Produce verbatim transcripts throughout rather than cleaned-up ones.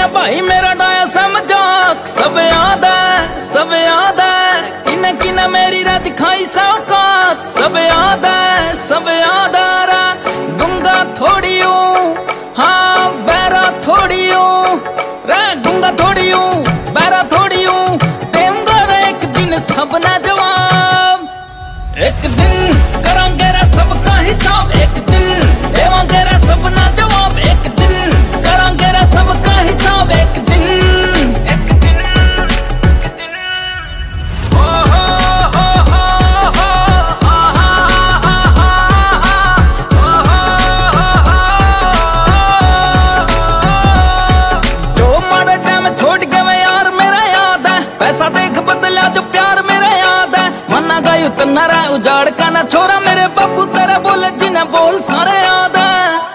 किने भाई मेरा डाया समझाक, सब याद है सब याद है, किने किने मेरी रे दिखाई साकात, सब याद है सब याद है रे। गंगा थोड़ी हूँ हाँ बैरा थोड़ी हूँ रे, गंगा थोड़ी हूँ बैरा थोड़ी हूँ, देऊंगा रे एक दिन सब ना जवाब, एक दिन करांगे रे सबका हिसाब, एक दिन देवांगे रे सब ना जवाब, एक दिन करांगे रे सबका हिसाब, एक दिन एक दिन एक दिन। ओ हो हो हो हो हा हा हा हा ओ हो हो। जो माड़ा टाइम छोड़ के मैं यार मेरा याद है, पैसा देख बदला जो प्यार मेरा याद है, मना गई उतना रे उजाड़ का ना छोरा, मेरे बापू तेरे बोले जिन्हें बोल सारे याद है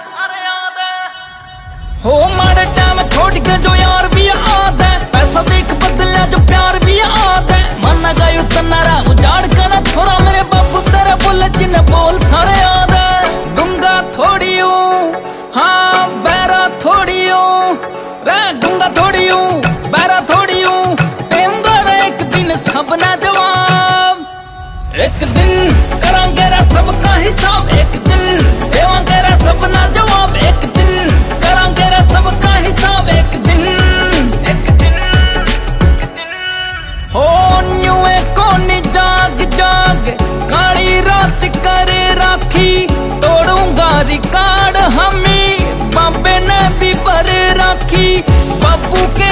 हो। मारे टाइम छोड़ के जो यार भी याद है, पैसा देख बदला जो प्यार भी याद है, मना गई उतना रे उजाड़ का ना छोरा, मेरे बापू तेरे बोले जिन्हें बोल सारे याद है। गंगा थोड़ी हूँ हाँ बैरा थोड़ी हूँ रे, गंगा थोड़ी हूँ बैरा थोड़ी हूँ, देऊंगा रे एक दिन सब ना जवाब, एक दिन करांगे रे सबका हिसाब, एक दिन देवांगे रे सब ना जवाब, एक दिन करांगे रे सबका हिसाब, एक दिन एक दिन एक दिन। हो न्यूए कोनी जाग जाग काली रात करे राखी, तोड़ूंगा रिकॉर्ड हमें बाबे ने भी पर राखी, बाबू के